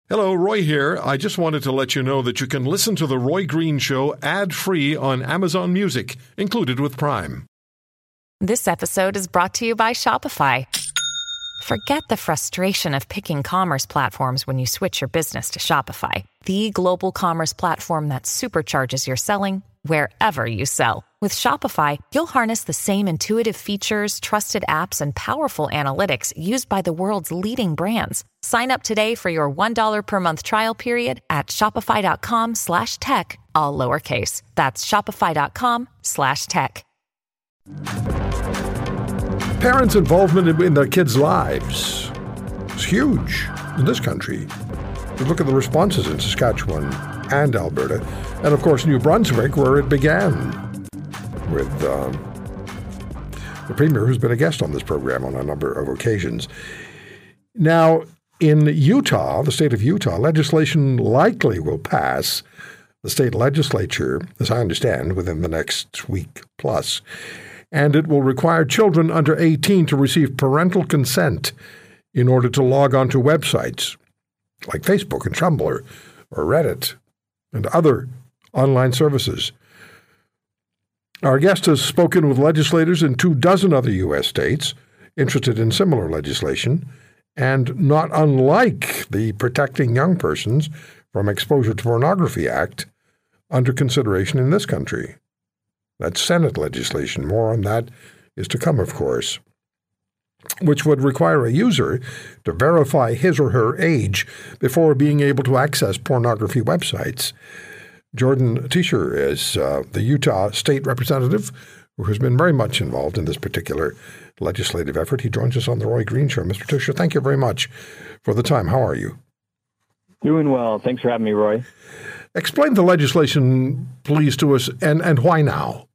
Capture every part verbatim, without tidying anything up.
Hello, Roy here. I just wanted to let you know that you can listen to The Roy Green Show ad-free on Amazon Music, included with Prime. This episode is brought to you by Shopify. Forget the frustration of picking commerce platforms when you switch your business to Shopify, the global commerce platform that supercharges your selling wherever you sell. With Shopify, you'll harness the same intuitive features, trusted apps, and powerful analytics used by the world's leading brands. Sign up today for your one dollar per month trial period at shopify.com slash tech, all lowercase. That's shopify.com slash tech. Parents' involvement in their kids' lives is huge in this country. You look at the responses in Saskatchewan and Alberta, and of course New Brunswick, where it began, with um, the Premier, who's been a guest on this program on a number of occasions. Now, in Utah, the state of Utah, legislation likely will pass the state legislature, as I understand, within the next week plus, and it will require children under eighteen to receive parental consent in order to log on to websites like Facebook and Tumblr or Reddit and other online services. Our guest has spoken with legislators in two dozen other U S states interested in similar legislation, and not unlike the Protecting Young Persons from Exposure to Pornography Act under consideration in this country. That's Senate legislation. More on that is to come, of course, which would require a user to verify his or her age before being able to access pornography websites. Jordan Teacher is uh, the Utah state representative who has been very much involved in this particular legislative effort. He joins us on the Roy Green Show. Mister Teacher, thank you very much for the time. How are you? Doing well. Thanks for having me, Roy. Explain the legislation, please, to us, and, and why now?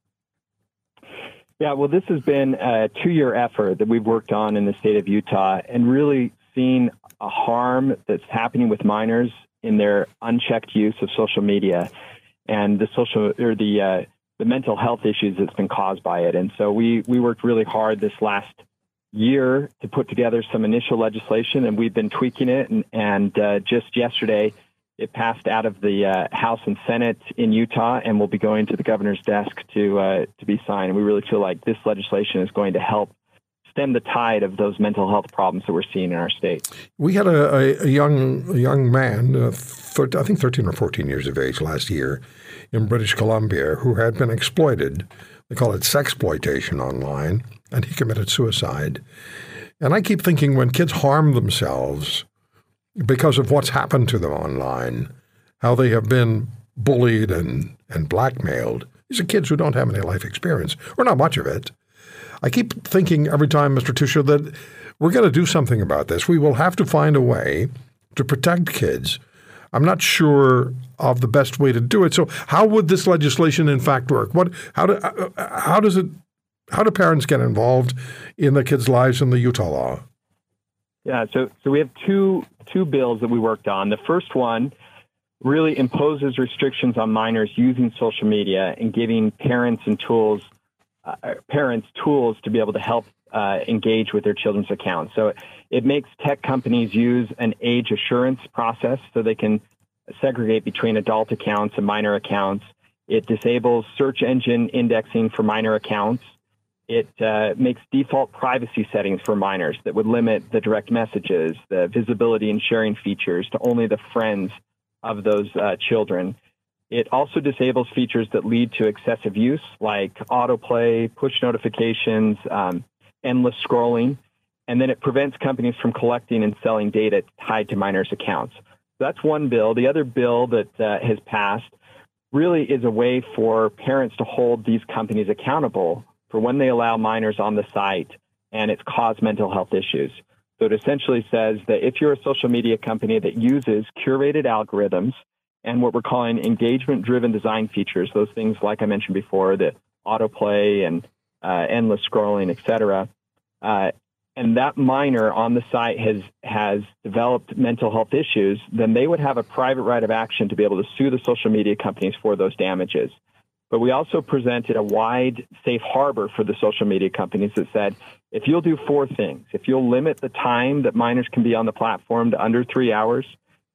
Yeah, well, this has been a two-year effort that we've worked on in the state of Utah and really seen a harm that's happening with minors in their unchecked use of social media and the social or the uh, the mental health issues that's been caused by it. And so we we worked really hard this last year to put together some initial legislation, and we've been tweaking it. And, and uh, just yesterday, it passed out of the uh, House and Senate in Utah and will be going to the governor's desk to uh, to be signed. And we really feel like this legislation is going to help stem the tide of those mental health problems that we're seeing in our state. We had a, a, a young a young man, uh, thir- I think thirteen or fourteen years of age last year in British Columbia, who had been exploited. They call it sexploitation online, and he committed suicide. And I keep thinking when kids harm themselves because of what's happened to them online, how they have been bullied and, and blackmailed. These are kids who don't have any life experience, or not much of it. I keep thinking every time, Mister Teacher, that we're going to do something about this. We will have to find a way to protect kids. I'm not sure of the best way to do it. So how would this legislation in fact work? What, how, do, how does it, how do parents get involved in the kids' lives in the Utah law? Yeah, so so we have two two bills that we worked on. The first one really imposes restrictions on minors using social media and giving parents and tools, uh, parents tools to be able to help uh, engage with their children's accounts. So it makes tech companies use an age assurance process so they can segregate between adult accounts and minor accounts. It disables search engine indexing for minor accounts. It uh, makes default privacy settings for minors that would limit the direct messages, the visibility and sharing features to only the friends of those uh, children. It also disables features that lead to excessive use, like autoplay, push notifications, um, endless scrolling. And then it prevents companies from collecting and selling data tied to minors' accounts. So that's one bill. The other bill that uh, has passed really is a way for parents to hold these companies accountable for when they allow minors on the site and it's caused mental health issues. So it essentially says that if you're a social media company that uses curated algorithms and what we're calling engagement-driven design features, those things like I mentioned before, the autoplay and uh, endless scrolling, et cetera, uh, and that minor on the site has has developed mental health issues, then they would have a private right of action to be able to sue the social media companies for those damages. But we also presented a wide safe harbor for the social media companies that said, if you'll do four things, if you'll limit the time that minors can be on the platform to under three hours,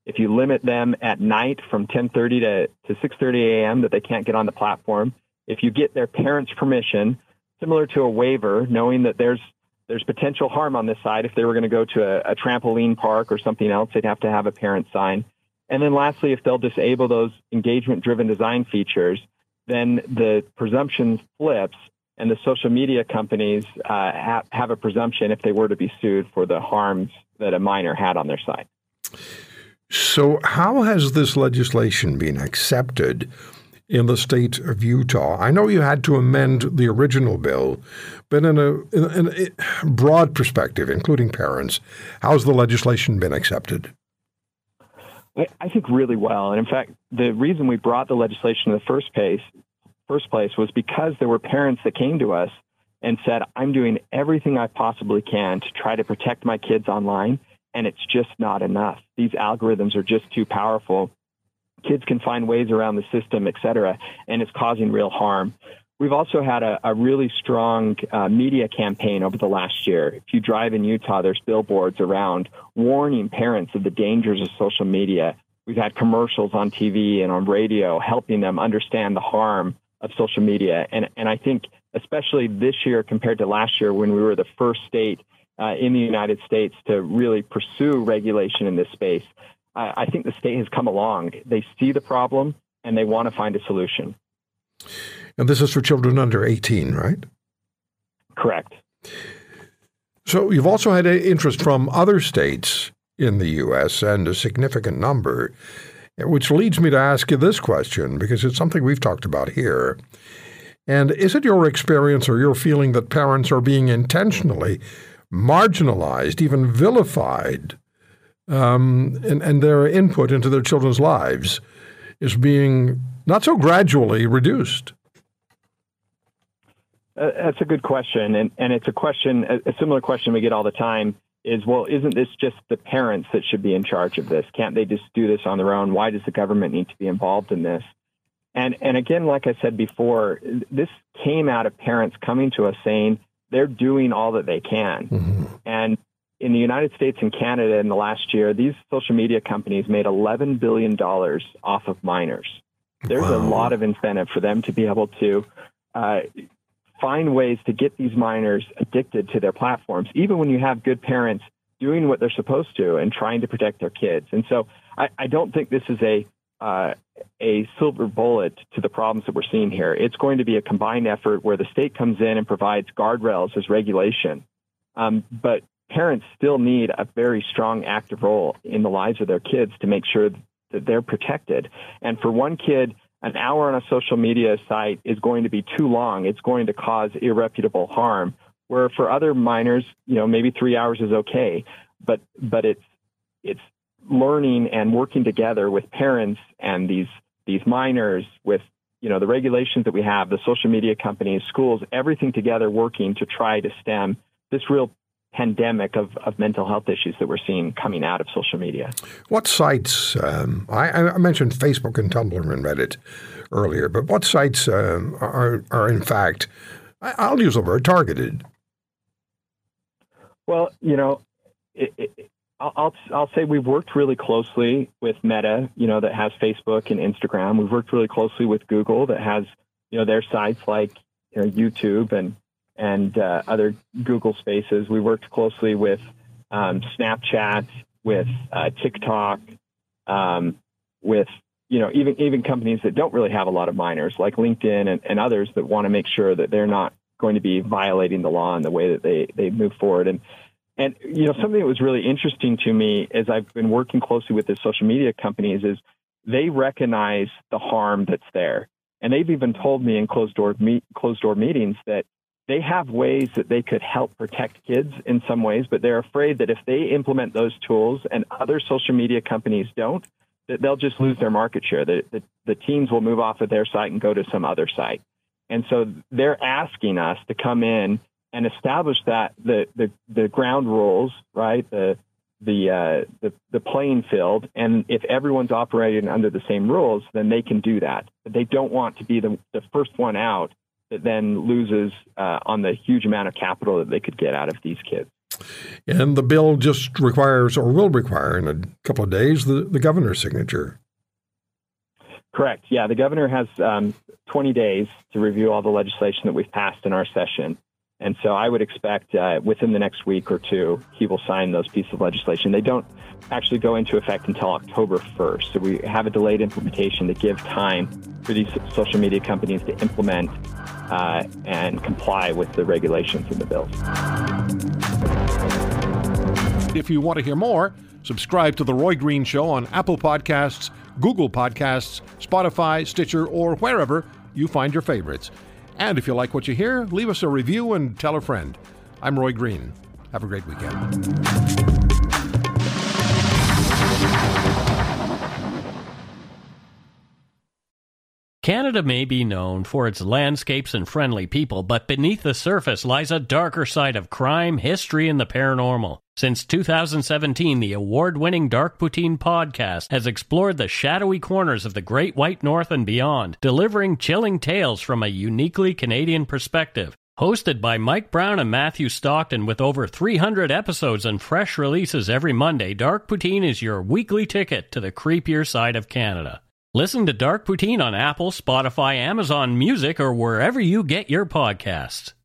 If you limit them at night from ten thirty to, to six thirty a.m. that they can't get on the platform, if you get their parents' permission, similar to a waiver, knowing that there's there's potential harm on this side, if they were going to go to a, a trampoline park or something else, they'd have to have a parent sign. And then lastly, if they'll disable those engagement-driven design features, then the presumption flips, and the social media companies uh, ha- have a presumption if they were to be sued for the harms that a minor had on their site. So how has this legislation been accepted in the state of Utah? I know you had to amend the original bill, but in a, in a broad perspective, including parents, how's the legislation been accepted? I think really well. And in fact, the reason we brought the legislation in the first place, first place was because there were parents that came to us and said, I'm doing everything I possibly can to try to protect my kids online, and it's just not enough. These algorithms are just too powerful. Kids can find ways around the system, et cetera, and it's causing real harm. We've also had a, a really strong uh, media campaign over the last year. If you drive in Utah, there's billboards around warning parents of the dangers of social media. We've had commercials on T V and on radio helping them understand the harm of social media. And, and I think especially this year compared to last year when we were the first state uh, in the United States to really pursue regulation in this space, uh, I think the state has come along. They see the problem and they want to find a solution. And this is for children under eighteen, right? Correct. So you've also had interest from other states in the U S and a significant number, which leads me to ask you this question, because it's something we've talked about here. And is it your experience or your feeling that parents are being intentionally marginalized, even vilified, um, and, and their input into their children's lives is being not so gradually reduced? Uh, that's a good question. And, and it's a question, a, a similar question we get all the time is, well, isn't this just the parents that should be in charge of this? Can't they just do this on their own? Why does the government need to be involved in this? And, and again, like I said before, this came out of parents coming to us saying they're doing all that they can. Mm-hmm. And in the United States and Canada in the last year, these social media companies made eleven billion dollars off of minors. There's wow. a lot of incentive for them to be able to uh, find ways to get these minors addicted to their platforms, even when you have good parents doing what they're supposed to and trying to protect their kids. And so I, I don't think this is a uh, a silver bullet to the problems that we're seeing here. It's going to be a combined effort where the state comes in and provides guardrails as regulation. Um, but parents still need a very strong active role in the lives of their kids to make sure that they're protected. And for one kid, an hour on a social media site is going to be too long. It's going to cause irreparable harm. Where for other minors, you know, maybe three hours is okay. But but it's it's learning and working together with parents and these these minors, with you know the regulations that we have, the social media companies, schools, everything together working to try to stem this real pandemic of, of mental health issues that we're seeing coming out of social media. What sites, um, I, I mentioned Facebook and Tumblr and Reddit earlier, but what sites um, are, are in fact, I'll use the word, targeted? Well, you know, it, it, I'll, I'll say we've worked really closely with Meta, you know, that has Facebook and Instagram. We've worked really closely with Google that has, you know, their sites like you know, YouTube and and uh, other Google spaces. We worked closely with um, Snapchat, with uh, TikTok, um, with, you know, even even companies that don't really have a lot of minors, like LinkedIn and, and others that want to make sure that they're not going to be violating the law in the way that they, they move forward. And, and, you know, something that was really interesting to me as I've been working closely with the social media companies is they recognize the harm that's there. And they've even told me in closed door, meet, closed door meetings that they have ways that they could help protect kids in some ways, but they're afraid that if they implement those tools and other social media companies don't, that they'll just lose their market share. The, the, the teens will move off of their site and go to some other site. And so they're asking us to come in and establish that the, the, the ground rules, right, the, the, uh, the, the playing field. And if everyone's operating under the same rules, then they can do that. But they don't want to be the, the first one out that then loses uh, on the huge amount of capital that they could get out of these kids. And the bill just requires, or will require in a couple of days, the, the governor's signature. Correct. Yeah, the governor has um, twenty days to review all the legislation that we've passed in our session. And so I would expect uh, within the next week or two, he will sign those pieces of legislation. They don't actually go into effect until October first. So we have a delayed implementation to give time for these social media companies to implement uh, and comply with the regulations in the bills. If you want to hear more, subscribe to The Roy Green Show on Apple Podcasts, Google Podcasts, Spotify, Stitcher, or wherever you find your favorites. And if you like what you hear, leave us a review and tell a friend. I'm Roy Green. Have a great weekend. Canada may be known for its landscapes and friendly people, but beneath the surface lies a darker side of crime, history, and the paranormal. Since two thousand seventeen, the award-winning Dark Poutine podcast has explored the shadowy corners of the Great White North and beyond, delivering chilling tales from a uniquely Canadian perspective. Hosted by Mike Brown and Matthew Stockton with over three hundred episodes and fresh releases every Monday, Dark Poutine is your weekly ticket to the creepier side of Canada. Listen to Dark Poutine on Apple, Spotify, Amazon Music, or wherever you get your podcasts.